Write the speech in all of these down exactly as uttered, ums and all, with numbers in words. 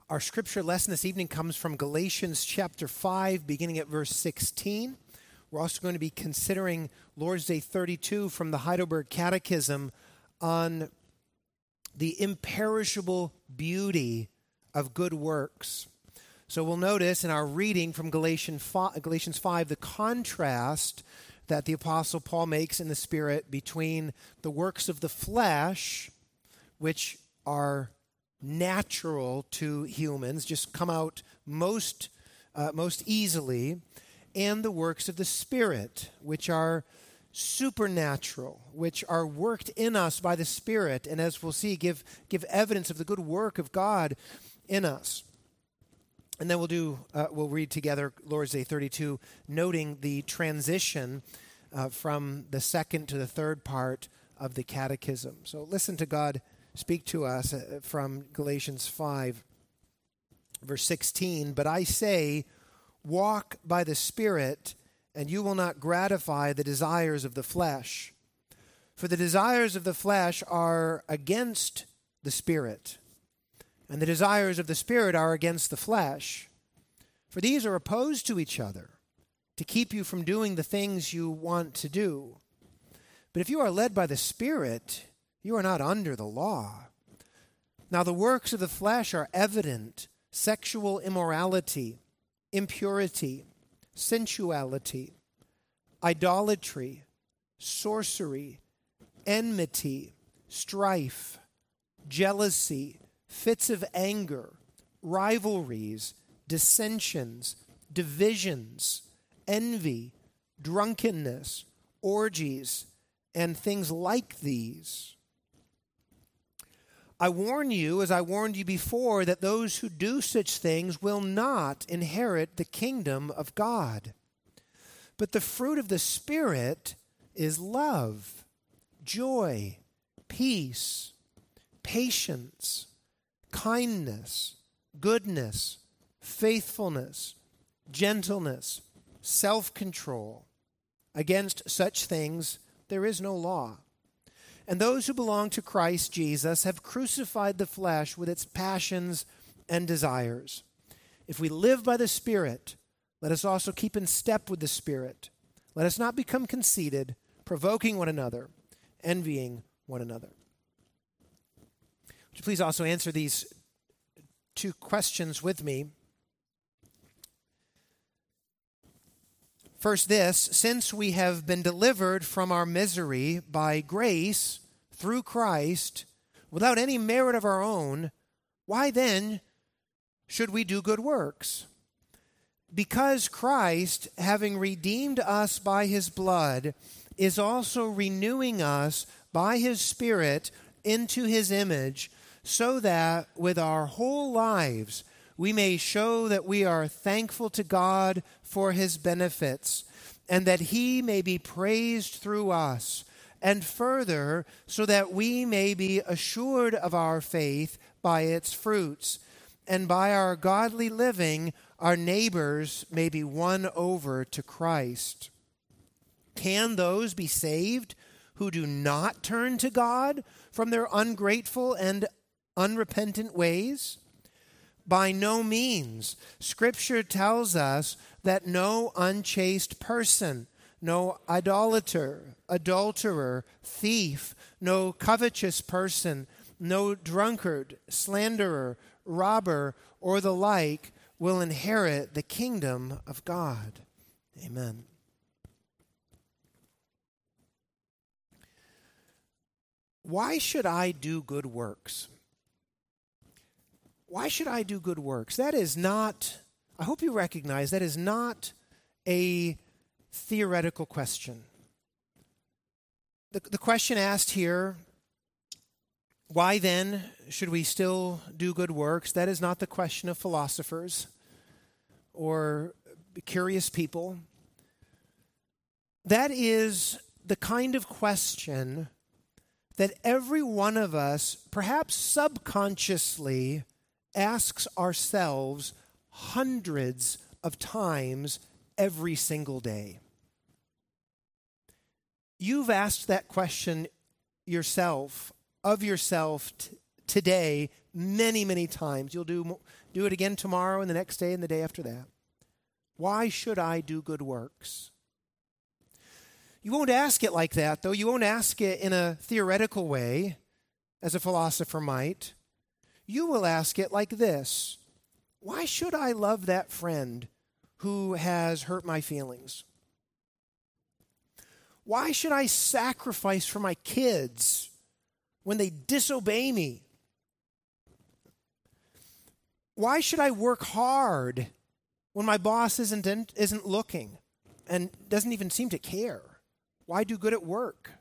Our scripture lesson this evening comes from Galatians chapter five, beginning at verse sixteen. We're also going to be considering Lord's Day thirty-two from the Heidelberg Catechism on the imperishable beauty of good works. So we'll notice in our reading from Galatians five the contrast that the Apostle Paul makes in the Spirit between the works of the flesh, which are natural to humans, just come out most uh, most easily, and the works of the Spirit, which are supernatural, which are worked in us by the Spirit, and as we'll see, give give evidence of the good work of God in us. And then we'll do uh, we'll read together Lord's Day thirty-two, noting the transition uh, from the second to the third part of the Catechism. So listen to God speak to us from Galatians five, verse sixteen. But I say, walk by the Spirit, and you will not gratify the desires of the flesh. For the desires of the flesh are against the Spirit, and the desires of the Spirit are against the flesh. For these are opposed to each other, to keep you from doing the things you want to do. But if you are led by the Spirit, you are not under the law. Now the works of the flesh are evident: sexual immorality, impurity, sensuality, idolatry, sorcery, enmity, strife, jealousy, fits of anger, rivalries, dissensions, divisions, envy, drunkenness, orgies, and things like these. I warn you, as I warned you before, that those who do such things will not inherit the kingdom of God. But the fruit of the Spirit is love, joy, peace, patience, kindness, goodness, faithfulness, gentleness, self-control. Against such things there is no law. And those who belong to Christ Jesus have crucified the flesh with its passions and desires. If we live by the Spirit, let us also keep in step with the Spirit. Let us not become conceited, provoking one another, envying one another. Would you please also answer these two questions with me? First this: since we have been delivered from our misery by grace through Christ, without any merit of our own, why then should we do good works? Because Christ, having redeemed us by his blood, is also renewing us by his Spirit into his image, so that with our whole lives we may show that we are thankful to God for his benefits, and that he may be praised through us, and further, so that we may be assured of our faith by its fruits, and by our godly living our neighbors may be won over to Christ. Can those be saved who do not turn to God from their ungrateful and unrepentant ways? By no means. Scripture tells us that no unchaste person, no idolater, adulterer, thief, no covetous person, no drunkard, slanderer, robber, or the like will inherit the kingdom of God. Amen. Why should I do good works? Why should I do good works? That is not, I hope you recognize, that is not a theoretical question. The, the question asked here, why then should we still do good works? That is not the question of philosophers or curious people. That is the kind of question that every one of us, perhaps subconsciously, asks ourselves hundreds of times every single day. You've asked that question yourself, of yourself t- today many, many times. You'll do, do it again tomorrow and the next day and the day after that. Why should I do good works? You won't ask it like that, though. You won't ask it in a theoretical way, as a philosopher might. You will ask it like this: why should I love that friend who has hurt my feelings? Why should I sacrifice for my kids when they disobey me? Why should I work hard when my boss isn't isn't looking and doesn't even seem to care? Why do good at work?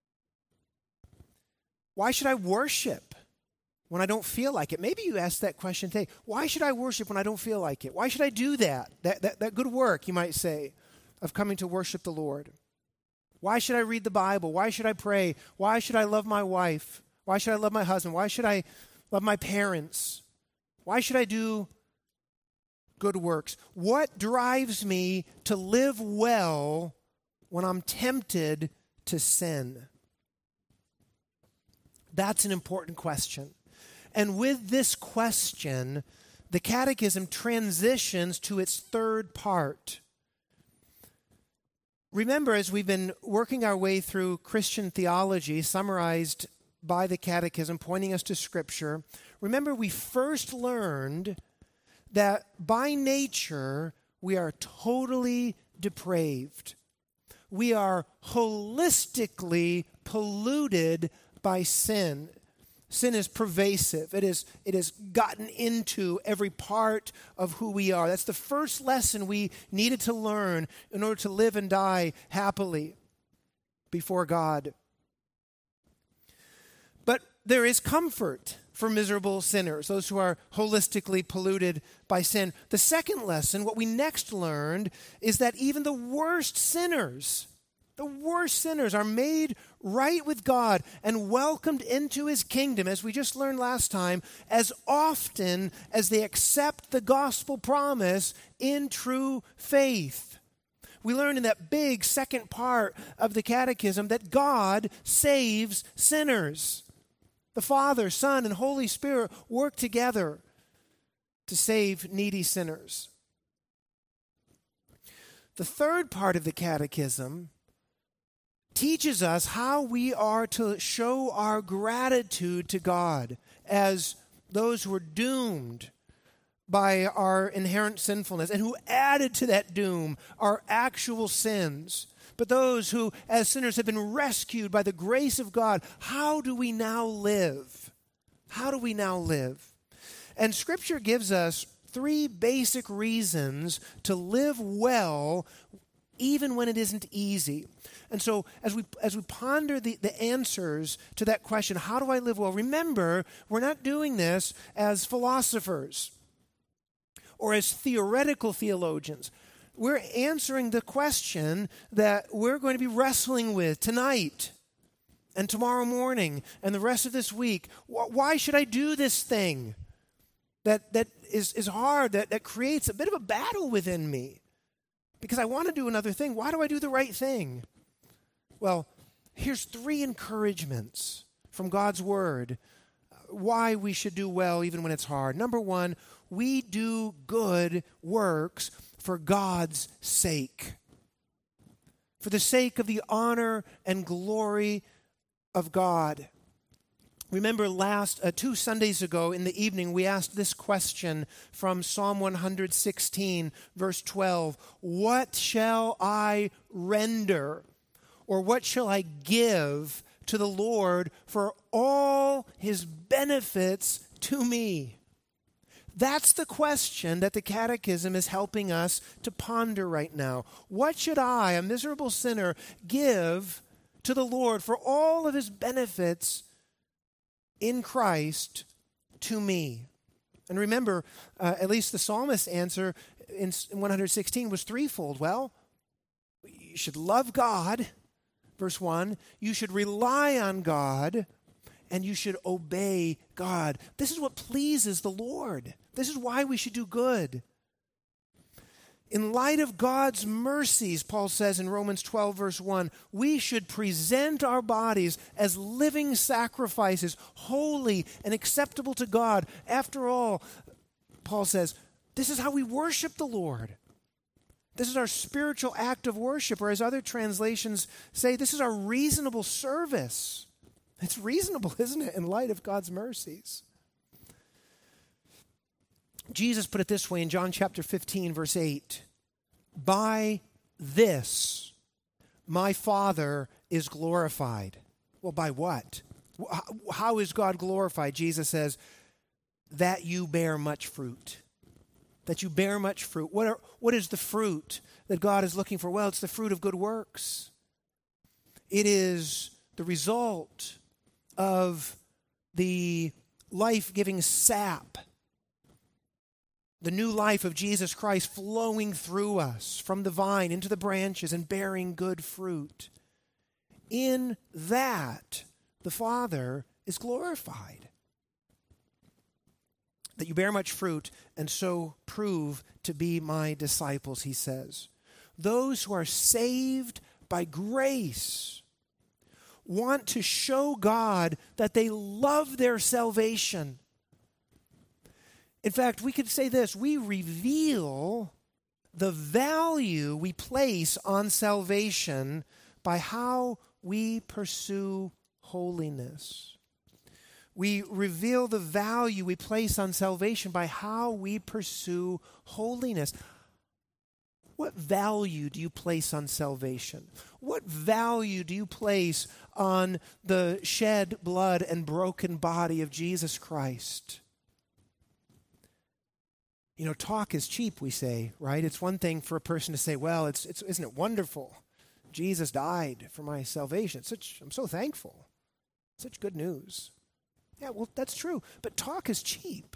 Why should I worship when I don't feel like it? Maybe you ask that question today. Why should I worship when I don't feel like it? Why should I do that? That, that, that good work, you might say, of coming to worship the Lord. Why should I read the Bible? Why should I pray? Why should I love my wife? Why should I love my husband? Why should I love my parents? Why should I do good works? What drives me to live well when I'm tempted to sin? That's an important question. And with this question, the Catechism transitions to its third part. Remember, as we've been working our way through Christian theology, summarized by the Catechism, pointing us to Scripture, remember we first learned that by nature we are totally depraved. We are holistically polluted by sin. Sin is pervasive. It is, it has gotten into every part of who we are. That's the first lesson we needed to learn in order to live and die happily before God. But there is comfort for miserable sinners, those who are holistically polluted by sin. The second lesson, what we next learned, is that even the worst sinners, the worst sinners are made right with God and welcomed into his kingdom, as we just learned last time, as often as they accept the gospel promise in true faith. We learned in that big second part of the Catechism that God saves sinners. The Father, Son, and Holy Spirit work together to save needy sinners. The third part of the Catechism teaches us how we are to show our gratitude to God as those who are doomed by our inherent sinfulness and who added to that doom our actual sins. But those who, as sinners, have been rescued by the grace of God, how do we now live? How do we now live? And Scripture gives us three basic reasons to live well even when it isn't easy. And so as we as we ponder the, the answers to that question, how do I live well? Remember, we're not doing this as philosophers or as theoretical theologians. We're answering the question that we're going to be wrestling with tonight and tomorrow morning and the rest of this week. Why should I do this thing that that is, is hard, that, that creates a bit of a battle within me? Because I want to do another thing. Why do I do the right thing? Well, here's three encouragements from God's Word why we should do well even when it's hard. Number one, we do good works for God's sake, for the sake of the honor and glory of God. Remember last, uh, two Sundays ago in the evening, we asked this question from Psalm one hundred sixteen, verse twelve. What shall I render, or what shall I give to the Lord for all his benefits to me? That's the question that the Catechism is helping us to ponder right now. What should I, a miserable sinner, give to the Lord for all of his benefits in Christ to me? And remember, uh, at least the psalmist's answer in one hundred sixteen was threefold. Well, you should love God, verse one. You should rely on God, and you should obey God. This is what pleases the Lord. This is why we should do good. In light of God's mercies, Paul says in Romans twelve, verse one, we should present our bodies as living sacrifices, holy and acceptable to God. After all, Paul says, this is how we worship the Lord. This is our spiritual act of worship, or as other translations say, this is our reasonable service. It's reasonable, isn't it, in light of God's mercies? Jesus put it this way in John chapter fifteen, verse eight. By this, my Father is glorified. Well, by what? How is God glorified? Jesus says, that you bear much fruit. That you bear much fruit. What are, what is the fruit that God is looking for? Well, it's the fruit of good works. It is the result of the life-giving sap, the new life of Jesus Christ flowing through us from the vine into the branches and bearing good fruit. In that, the Father is glorified. That you bear much fruit and so prove to be my disciples, he says. Those who are saved by grace want to show God that they love their salvation. In fact, we could say this, we reveal the value we place on salvation by how we pursue holiness. We reveal the value we place on salvation by how we pursue holiness. What value do you place on salvation? What value do you place on the shed blood and broken body of Jesus Christ? You know, talk is cheap, we say, right? It's one thing for a person to say, well, it's, it's isn't it wonderful? Jesus died for my salvation. It's such, I'm so thankful. Such good news. Yeah, well, that's true. But talk is cheap.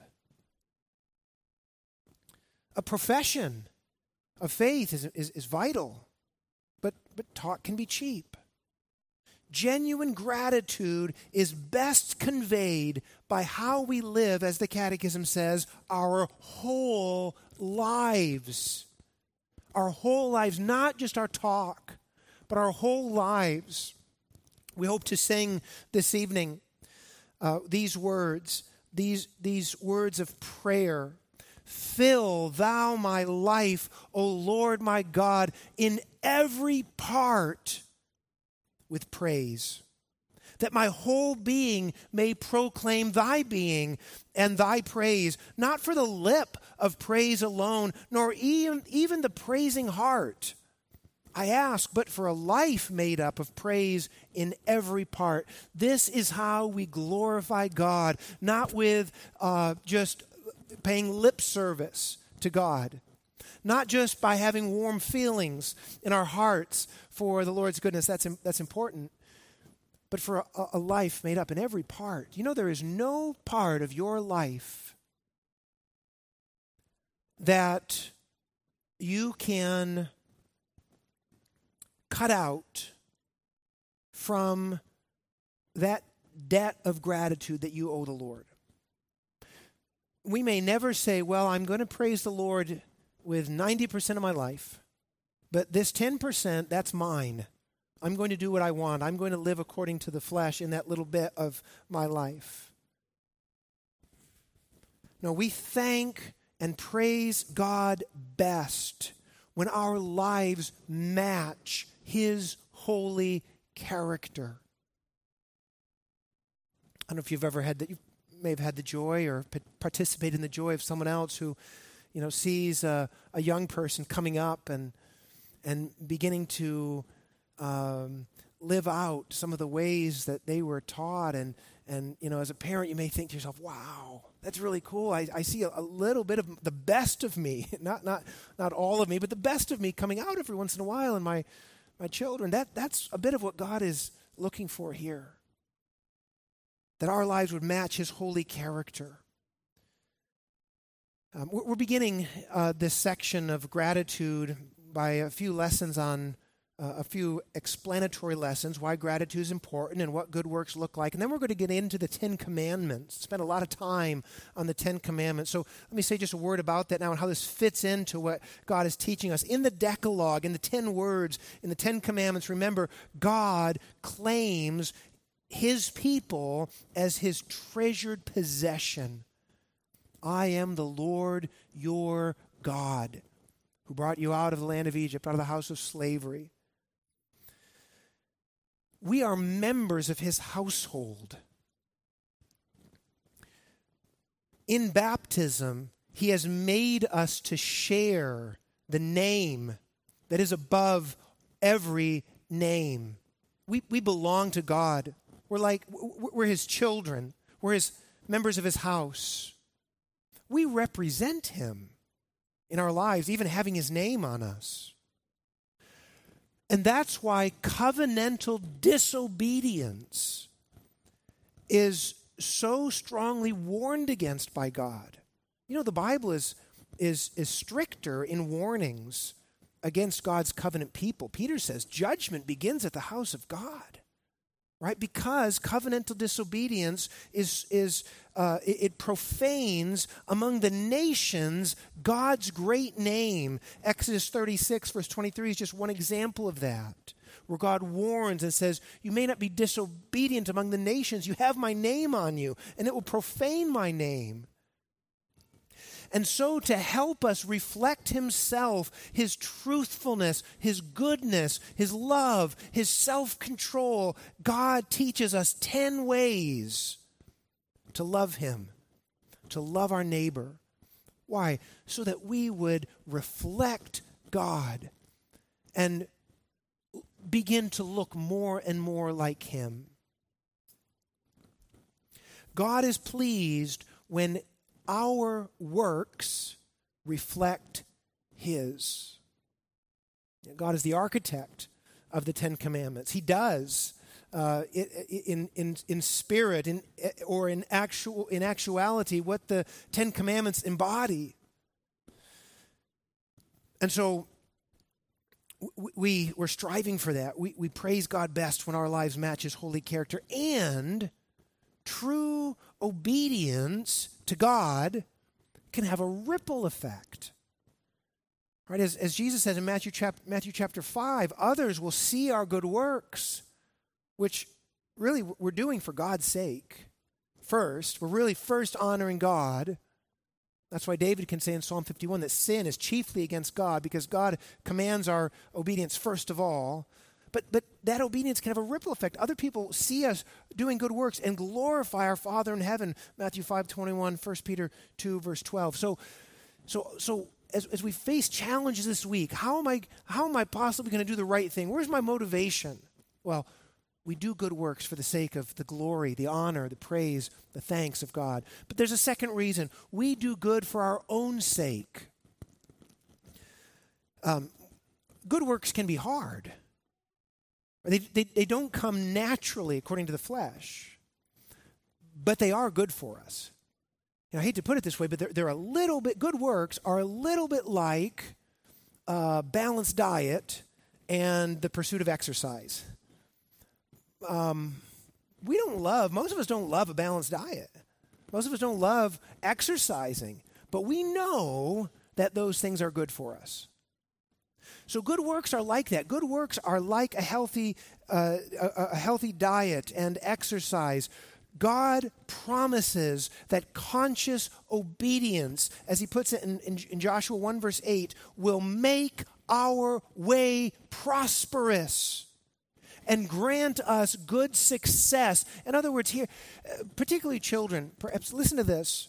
A profession of faith is, is, is vital, but, but talk can be cheap. Genuine gratitude is best conveyed by how we live, as the Catechism says, our whole lives. Our whole lives, not just our talk, but our whole lives. We hope to sing this evening uh, these words, these, these words of prayer. Fill thou my life, O Lord my God, in every part with praise, that my whole being may proclaim thy being and thy praise, not for the lip of praise alone, nor even, even the praising heart, I ask, but for a life made up of praise in every part. This is how we glorify God, not with uh, just paying lip service to God, not just by having warm feelings in our hearts for the Lord's goodness. That's, that's important. But for a, a life made up in every part. You know, there is no part of your life that you can cut out from that debt of gratitude that you owe the Lord. We may never say, well, I'm going to praise the Lord with ninety percent of my life, but this ten percent, that's mine. I'm going to do what I want. I'm going to live according to the flesh in that little bit of my life. No, we thank and praise God best when our lives match His holy character. I don't know if you've ever had that. You may have had the joy or participated in the joy of someone else who, you know, sees a, a young person coming up and and beginning to um, live out some of the ways that they were taught. And, and you know, as a parent, you may think to yourself, wow, that's really cool. I, I see a, a little bit of the best of me, not not not all of me, but the best of me coming out every once in a while in my, my children. That That's a bit of what God is looking for here, that our lives would match His holy character. Um, we're, we're beginning uh, this section of gratitude by a few lessons on uh, a few explanatory lessons, why gratitude is important and what good works look like. And then we're going to get into the Ten Commandments, spend a lot of time on the Ten Commandments. So let me say just a word about that now and how this fits into what God is teaching us. In the Decalogue, in the ten words, in the Ten Commandments, remember, God claims his people as his treasured possession. I am the Lord your God, who brought you out of the land of Egypt, out of the house of slavery. We are members of his household. In baptism, he has made us to share the name that is above every name. We, we belong to God. We're like, we're his children. We're his members of his house. We represent him in our lives, even having his name on us. And that's why covenantal disobedience is so strongly warned against by God. You know, the Bible is, is, is stricter in warnings against God's covenant people. Peter says judgment begins at the house of God, right? Because covenantal disobedience is, is uh, it, it profanes among the nations God's great name. Exodus thirty-six, verse twenty-three is just one example of that, where God warns and says, you may not be disobedient among the nations. You have my name on you, and it will profane my name. And so to help us reflect himself, his truthfulness, his goodness, his love, his self-control, God teaches us ten ways to love him, to love our neighbor. Why? So that we would reflect God and begin to look more and more like him. God is pleased when our works reflect his. God is the architect of the Ten Commandments. He does, uh, in in in spirit, in or in actual in actuality, what the Ten Commandments embody. And so, we we're striving for that. We we praise God best when our lives match his holy character, and true obedience to God can have a ripple effect. Right? As, as Jesus says in Matthew, chap, Matthew chapter five, others will see our good works, which really we're doing for God's sake. First, we're really first honoring God. That's why David can say in Psalm fifty-one that sin is chiefly against God, because God commands our obedience first of all. But but that obedience can have a ripple effect. Other people see us doing good works and glorify our Father in heaven. Matthew five twenty-one, First Peter two, verse twelve. So so so as, as we face challenges this week, how am I how am I possibly going to do the right thing? Where's my motivation? Well, we do good works for the sake of the glory, the honor, the praise, the thanks of God. But there's a second reason. We do good for our own sake. Um, good works can be hard. They, they, they don't come naturally according to the flesh, but they are good for us. And I hate to put it this way, but they're, they're a little bit, good works are a little bit like a balanced diet and the pursuit of exercise. Um, we don't love, most of us don't love a balanced diet. Most of us don't love exercising, but we know that those things are good for us. So good works are like that. Good works are like a healthy, uh, a, a healthy diet and exercise. God promises that conscious obedience, as he puts it in, in, in Joshua one verse eight, will make our way prosperous and grant us good success. In other words, here, particularly children, perhaps listen to this.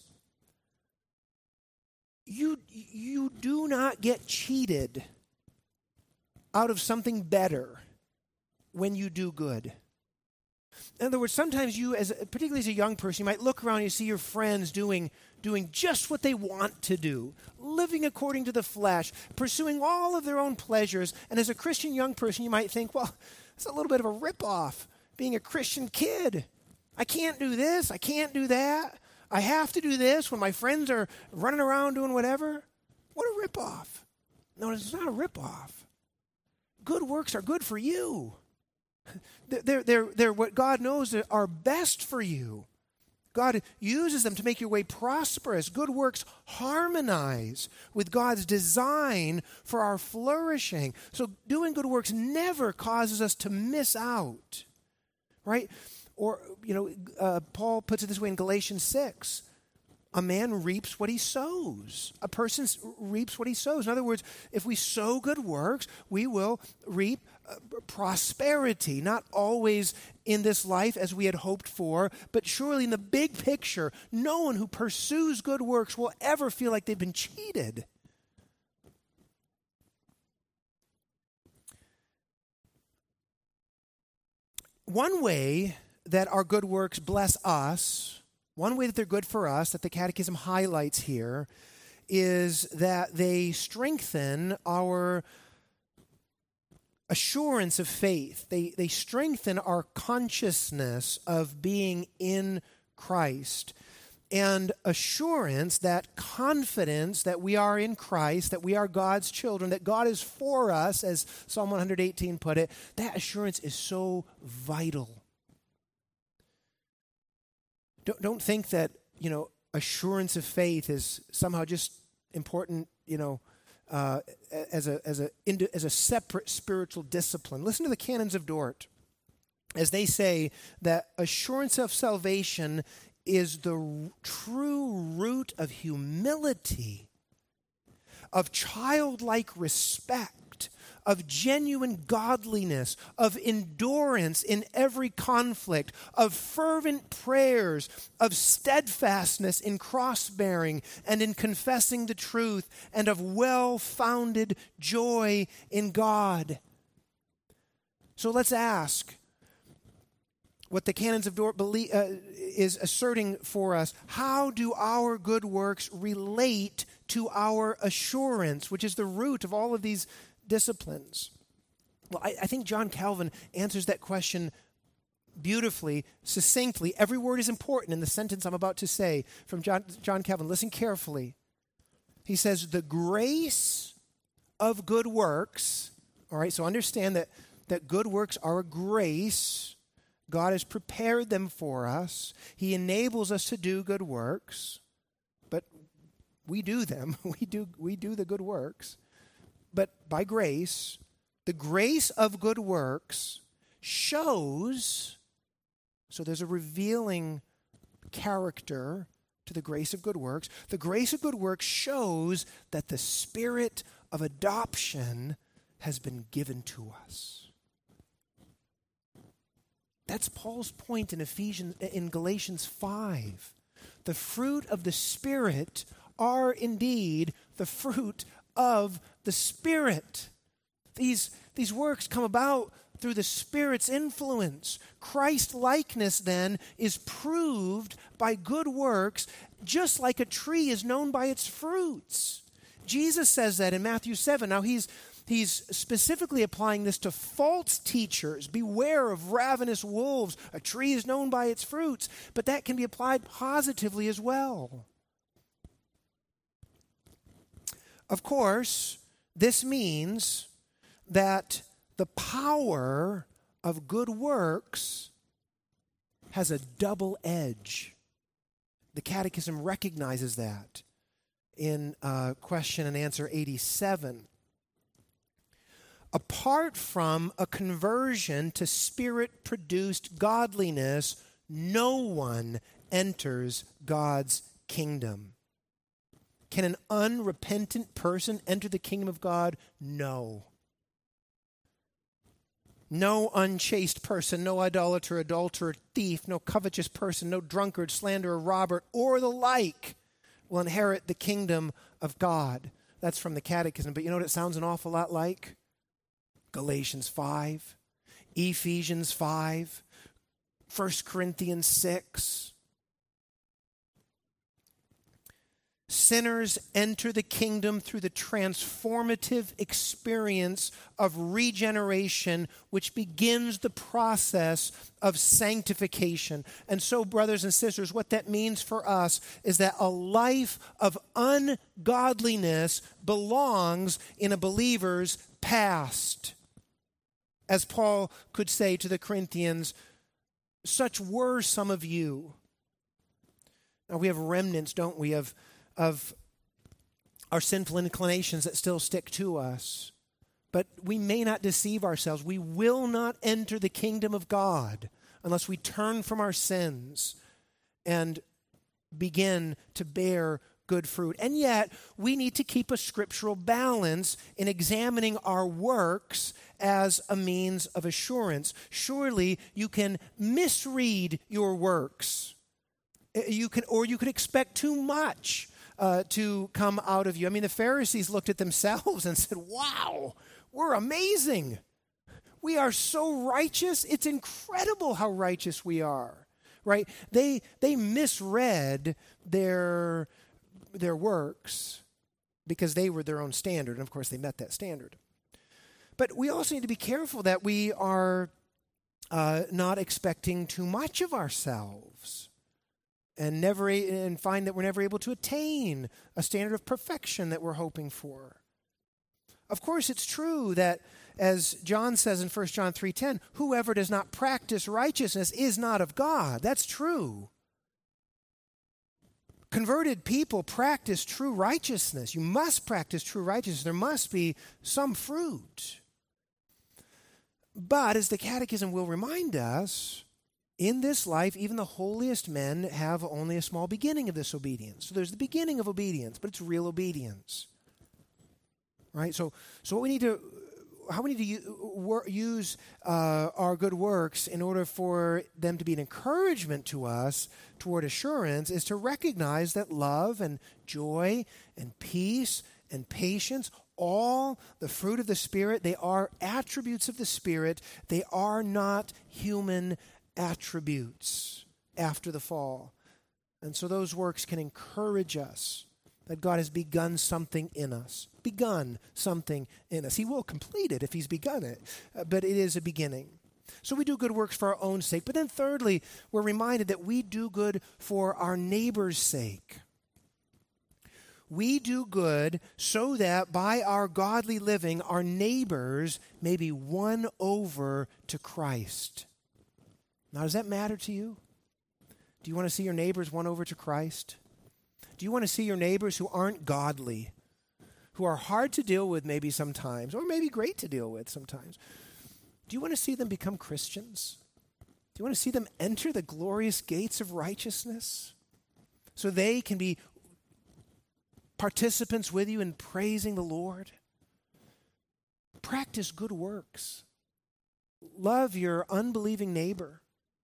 You, you do not get cheated out of something better when you do good. In other words, sometimes you, as particularly as a young person, you might look around and you see your friends doing, doing just what they want to do, living according to the flesh, pursuing all of their own pleasures. And as a Christian young person, you might think, well, it's a little bit of a ripoff being a Christian kid. I can't do this. I can't do that. I have to do this when my friends are running around doing whatever. What a ripoff. No, it's not a ripoff. good works are good for you. They're, they're, they're what God knows are best for you. God uses them to make your way prosperous. Good works harmonize with God's design for our flourishing. So doing good works never causes us to miss out, right? Or, you know, uh, Paul puts it this way in Galatians six. A man reaps what he sows. A person reaps what he sows. In other words, if we sow good works, we will reap uh, prosperity, not always in this life as we had hoped for, but surely in the big picture, no one who pursues good works will ever feel like they've been cheated. One way that our good works bless us, one way that they're good for us, that the Catechism highlights here, is that they strengthen our assurance of faith. They, they strengthen our consciousness of being in Christ. And assurance, that confidence that we are in Christ, that we are God's children, that God is for us, as Psalm one eighteen put it, that assurance is so vital. Don't, don't think that, you know, assurance of faith is somehow just important, you know, uh, as a as a as a separate spiritual discipline. Listen to the Canons of Dort, as they say that assurance of salvation is the r- true root of humility, of childlike respect, of genuine godliness, of endurance in every conflict, of fervent prayers, of steadfastness in cross-bearing and in confessing the truth, and of well-founded joy in God. So let's ask what the Canons of Dort believe, uh, is asserting for us. How do our good works relate to our assurance, which is the root of all of these disciplines? Well, I, I think John Calvin answers that question beautifully, succinctly. Every word is important in the sentence I'm about to say from John, John Calvin. Listen carefully. He says, the grace of good works, all right, so understand that, that good works are a grace. God has prepared them for us. He enables us to do good works, but we do them. We do, we do the good works. But by grace, the grace of good works shows, so there's a revealing character to the grace of good works. The grace of good works shows that the spirit of adoption has been given to us. That's Paul's point in Ephesians, in Galatians five. The fruit of the Spirit are indeed the fruit of the Spirit. These, these works come about through the Spirit's influence. Christ-likeness, then, is proved by good works, just like a tree is known by its fruits. Jesus says that in Matthew seven. Now, he's He's specifically applying this to false teachers. Beware of ravenous wolves. A tree is known by its fruits, but that can be applied positively as well. Of course, this means that the power of good works has a double edge. The Catechism recognizes that in uh, question and answer eighty-seven. Apart from a conversion to Spirit-produced godliness, no one enters God's kingdom. Can an unrepentant person enter the kingdom of God? No. No unchaste person, no idolater, adulterer, thief, no covetous person, no drunkard, slanderer, robber, or the like will inherit the kingdom of God. That's from the Catechism. But you know what it sounds an awful lot like? Galatians five, Ephesians five, First Corinthians six. Sinners enter the kingdom through the transformative experience of regeneration, which begins the process of sanctification. And so, brothers and sisters, what that means for us is that a life of ungodliness belongs in a believer's past. As Paul could say to the Corinthians, such were some of you. Now we have remnants, don't we, of, of our sinful inclinations that still stick to us. But we may not deceive ourselves. We will not enter the kingdom of God unless we turn from our sins and begin to bear good fruit. And yet, we need to keep a scriptural balance in examining our works as a means of assurance. Surely you can misread your works. You can, or you could expect too much uh, to come out of you. I mean, the Pharisees looked at themselves and said, wow, we're amazing. We are so righteous. It's incredible how righteous we are, right? They, they misread their their works because they were their own standard. And of course, they met that standard. But we also need to be careful that we are uh, not expecting too much of ourselves and never and find that we're never able to attain a standard of perfection that we're hoping for. Of course, it's true that, as John says in First John three ten, whoever does not practice righteousness is not of God. That's true. Converted people practice true righteousness. You must practice true righteousness. There must be some fruit. But as the Catechism will remind us, in this life, even the holiest men have only a small beginning of this obedience. So there's the beginning of obedience, but it's real obedience. Right? So, so what we need to, how we need to use uh, our good works in order for them to be an encouragement to us toward assurance is to recognize that love and joy and peace and patience, all the fruit of the Spirit, they are attributes of the Spirit. They are not human attributes after the fall. And so those works can encourage us that God has begun something in us. Begun something in us. He will complete it if he's begun it, uh, but it is a beginning. So we do good works for our own sake. But then thirdly, we're reminded that we do good for our neighbor's sake. We do good so that by our godly living, our neighbors may be won over to Christ. Now, does that matter to you? Do you want to see your neighbors won over to Christ? Do you want to see your neighbors who aren't godly, who are hard to deal with maybe sometimes, or maybe great to deal with sometimes? Do you want to see them become Christians? Do you want to see them enter the glorious gates of righteousness so they can be participants with you in praising the Lord? Practice good works. Love your unbelieving neighbor.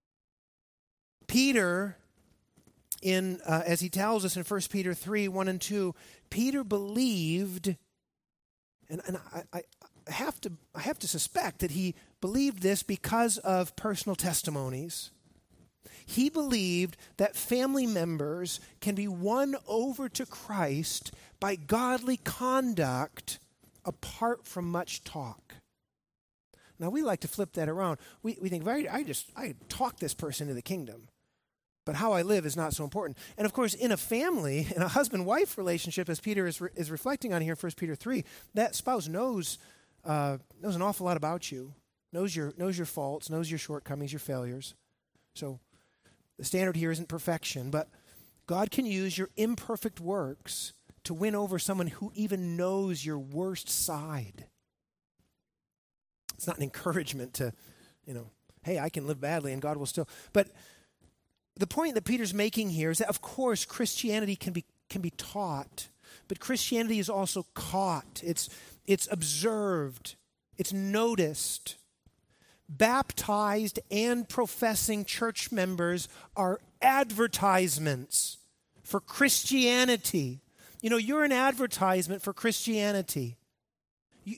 Peter, in uh, as he tells us in First Peter three, one and two, Peter believed, and, and I, I have to I have to suspect that he believed this because of personal testimonies. He believed that family members can be won over to Christ by godly conduct apart from much talk. Now, we like to flip that around. We, we think, very, I just, I talk this person into the kingdom, but how I live is not so important. And of course, in a family, in a husband-wife relationship, as Peter is, re, is reflecting on here in First Peter three, that spouse knows, uh, knows an awful lot about you, knows your, knows your faults, knows your shortcomings, your failures. So, the standard here isn't perfection, but God can use your imperfect works to win over someone who even knows your worst side. It's not an encouragement to, you know, hey, I can live badly and God will still. But the point that Peter's making here is that, of course, Christianity can be can be taught, but Christianity is also caught. It's it's observed. It's noticed. Baptized and professing church members are advertisements for Christianity. You know, you're an advertisement for Christianity. You,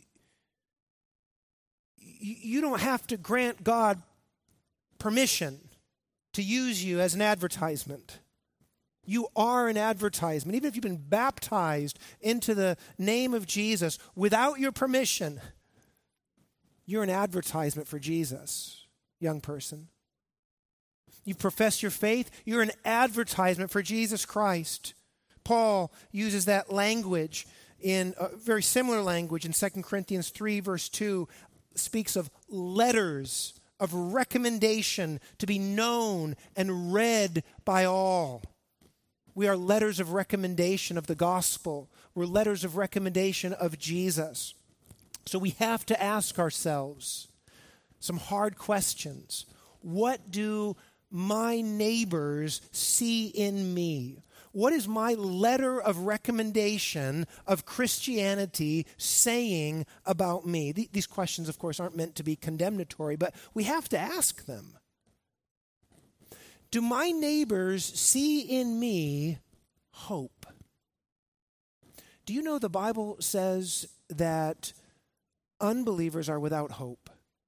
you don't have to grant God permission to use you as an advertisement. You are an advertisement. Even if you've been baptized into the name of Jesus without your permission, you're an advertisement for Jesus, young person. You profess your faith, you're an advertisement for Jesus Christ. Paul uses that language in a very similar language in Second Corinthians three, verse two. speaks of letters of recommendation to be known and read by all. We are letters of recommendation of the gospel. We're letters of recommendation of Jesus. So we have to ask ourselves some hard questions. What do my neighbors see in me? What is my letter of recommendation of Christianity saying about me? Th- these questions, of course, aren't meant to be condemnatory, but we have to ask them. Do my neighbors see in me hope? Do you know the Bible says that unbelievers are without hope?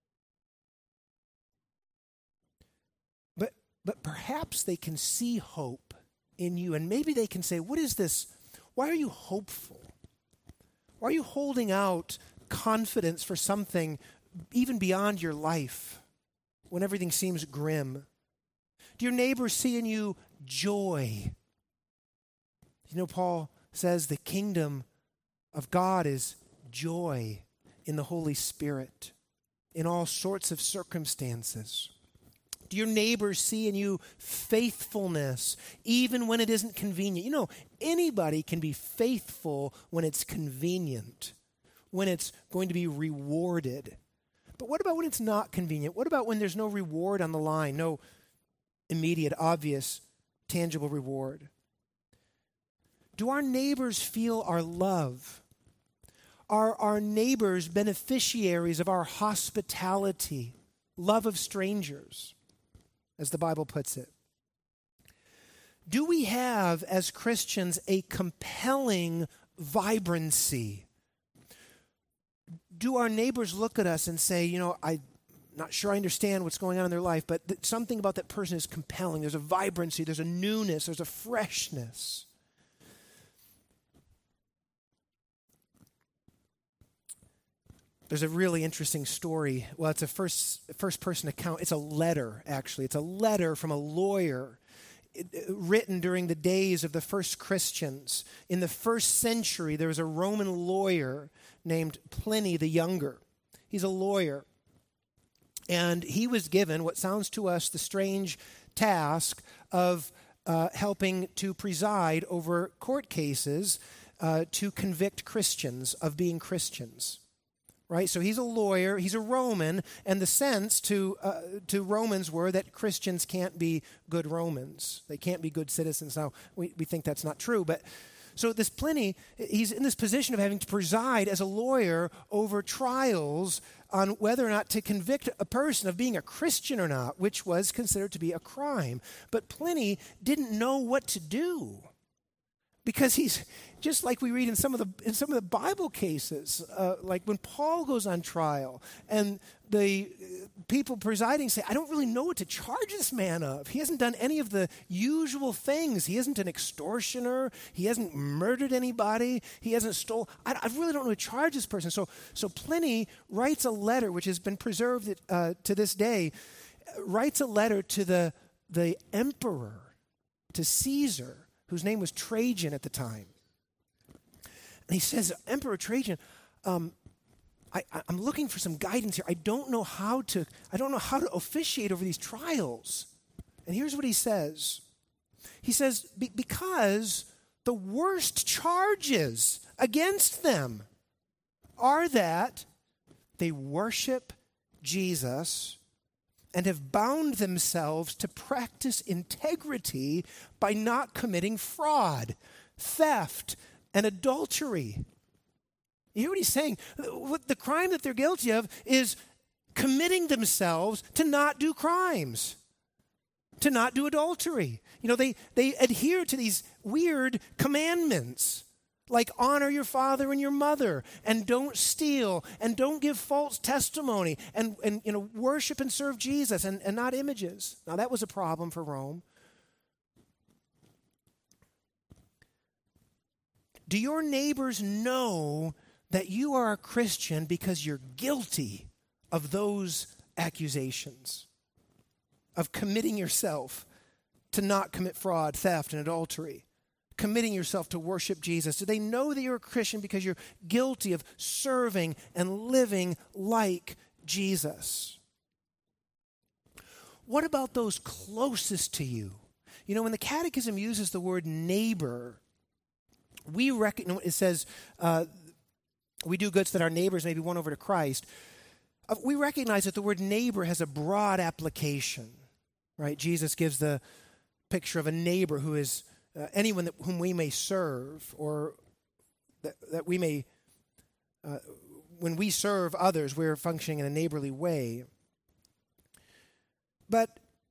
But, but perhaps they can see hope in you, and maybe they can say, what is this? Why are you hopeful? Why are you holding out confidence for something even beyond your life when everything seems grim? Do your neighbors see in you joy? You know, Paul says the kingdom of God is joy in the Holy Spirit in all sorts of circumstances. Do your neighbors see in you faithfulness, even when it isn't convenient? You know, anybody can be faithful when it's convenient, when it's going to be rewarded. But what about when it's not convenient? What about when there's no reward on the line, no immediate, obvious, tangible reward? Do our neighbors feel our love? Are our neighbors beneficiaries of our hospitality, love of strangers, as the Bible puts it? Do we have, as Christians, a compelling vibrancy? Do our neighbors look at us and say, you know, I'm not sure I understand what's going on in their life, but th- something about that person is compelling. There's a vibrancy, there's a newness, there's a freshness. There's a really interesting story. Well, it's a first first person account. It's a letter, actually. It's a letter from a lawyer it, it, written during the days of the first Christians. In the first century, there was a Roman lawyer named Pliny the Younger. He's a lawyer. And he was given what sounds to us the strange task of uh, helping to preside over court cases uh, to convict Christians of being Christians. Right? So he's a lawyer, he's a Roman, and the sense to uh, to Romans were that Christians can't be good Romans. They can't be good citizens. Now, we, we think that's not true, but so this Pliny, he's in this position of having to preside as a lawyer over trials on whether or not to convict a person of being a Christian or not, which was considered to be a crime. But Pliny didn't know what to do. Because he's, just like we read in some of the in some of the Bible cases, uh, like when Paul goes on trial and the people presiding say, I don't really know what to charge this man of. He hasn't done any of the usual things. He isn't an extortioner. He hasn't murdered anybody. He hasn't stole. I, I really don't know what to charge this person. So, so Pliny writes a letter, which has been preserved uh, to this day, writes a letter to the the emperor, to Caesar, whose name was Trajan at the time. And he says, Emperor Trajan, um, I, I'm looking for some guidance here. I don't know how to, I don't know how to officiate over these trials. And here's what he says. He says, Be- because the worst charges against them are that they worship Jesus and have bound themselves to practice integrity by not committing fraud, theft, and adultery. You hear what he's saying? What the crime that they're guilty of is committing themselves to not do crimes, to not do adultery. You know, they, they adhere to these weird commandments, like honor your father and your mother, and don't steal, and don't give false testimony, and, and you know, worship and serve Jesus, and, and not images. Now, that was a problem for Rome. Do your neighbors know that you are a Christian because you're guilty of those accusations, of committing yourself to not commit fraud, theft, and adultery? Committing yourself to worship Jesus? Do they know that you're a Christian because you're guilty of serving and living like Jesus. What about those closest to you? You know, when the Catechism uses the word neighbor, we reckon, it says, uh, we do good so that our neighbors may be won over to Christ. Uh, we recognize that the word neighbor has a broad application, right? Jesus gives the picture of a neighbor who is uh, anyone that, whom we may serve, or that, that we may, uh, when we serve others, we're functioning in a neighborly way. But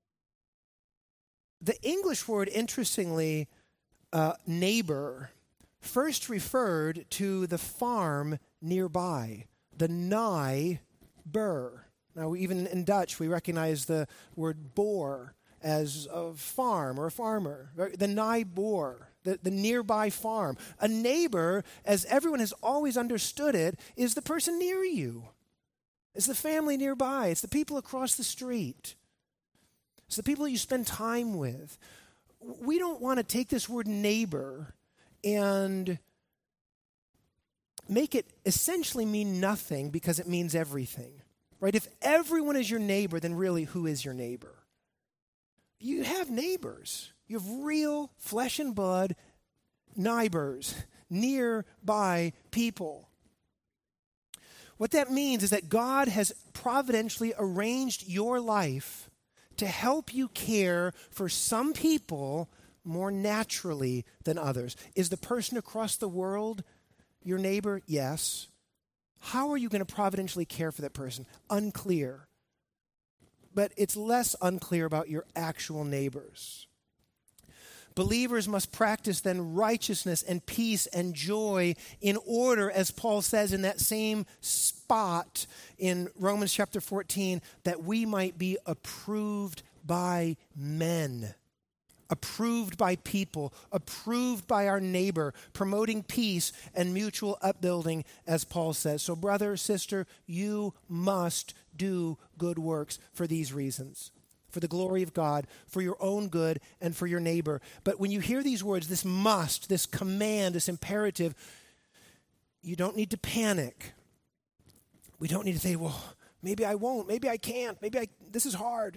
the English word, interestingly, uh, neighbor, first referred to the farm nearby, the nijboer. Now, even in Dutch, we recognize the word boer as a farm or a farmer, the nijboer, the, the nearby farm. A neighbor, as everyone has always understood it, is the person near you. It's the family nearby. It's the people across the street. It's the people you spend time with. We don't want to take this word neighbor and make it essentially mean nothing because it means everything, right? If everyone is your neighbor, then really who is your neighbor? You have neighbors. You have real flesh and blood neighbors, nearby people. What that means is that God has providentially arranged your life to help you care for some people more naturally than others. Is the person across the world your neighbor? Yes. How are you going to providentially care for that person? Unclear. But it's less unclear about your actual neighbors. Believers must practice then righteousness and peace and joy in order, as Paul says in that same spot in Romans chapter fourteen, that we might be approved by men, approved by people, approved by our neighbor, promoting peace and mutual upbuilding, as Paul says. So brother, sister, you must do good works for these reasons. For the glory of God, for your own good, and for your neighbor. But when you hear these words, this must, this command, this imperative, you don't need to panic. We don't need to say, well, maybe I won't, maybe I can't, maybe I, this is hard.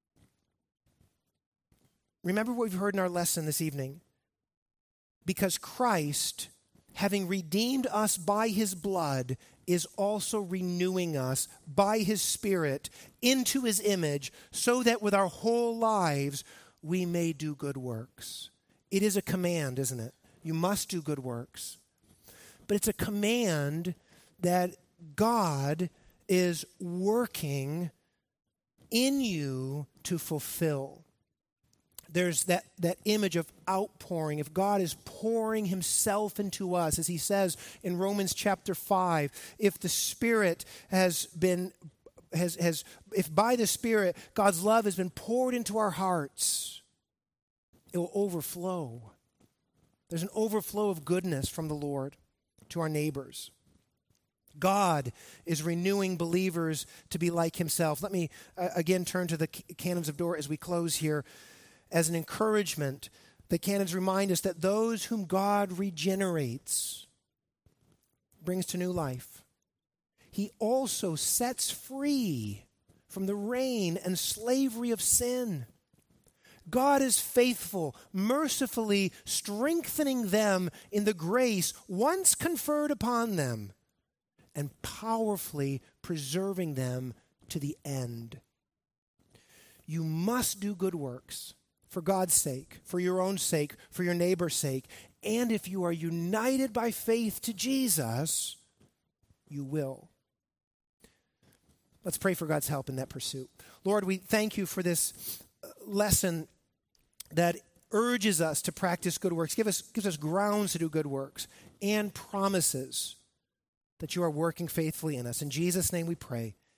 Remember what we've heard in our lesson this evening. Because Christ, having redeemed us by his blood, is also renewing us by his Spirit into his image, so that with our whole lives we may do good works. It is a command, isn't it? You must do good works. But it's a command that God is working in you to fulfill. There's that, that image of outpouring. If God is pouring himself into us, as he says in Romans chapter five, if the Spirit has been, has, has, if by the Spirit God's love has been poured into our hearts, it will overflow. There's an overflow of goodness from the Lord to our neighbors. God is renewing believers to be like himself. Let me uh, again turn to the canons of Dort as we close here. As an encouragement, the canons remind us that those whom God regenerates, brings to new life, he also sets free from the reign and slavery of sin. God is faithful, mercifully strengthening them in the grace once conferred upon them, and powerfully preserving them to the end. You must do good works. For God's sake, for your own sake, for your neighbor's sake. And if you are united by faith to Jesus, you will. Let's pray for God's help in that pursuit. Lord, we thank you for this lesson that urges us to practice good works, give us, gives us grounds to do good works, and promises that you are working faithfully in us. In Jesus' name we pray.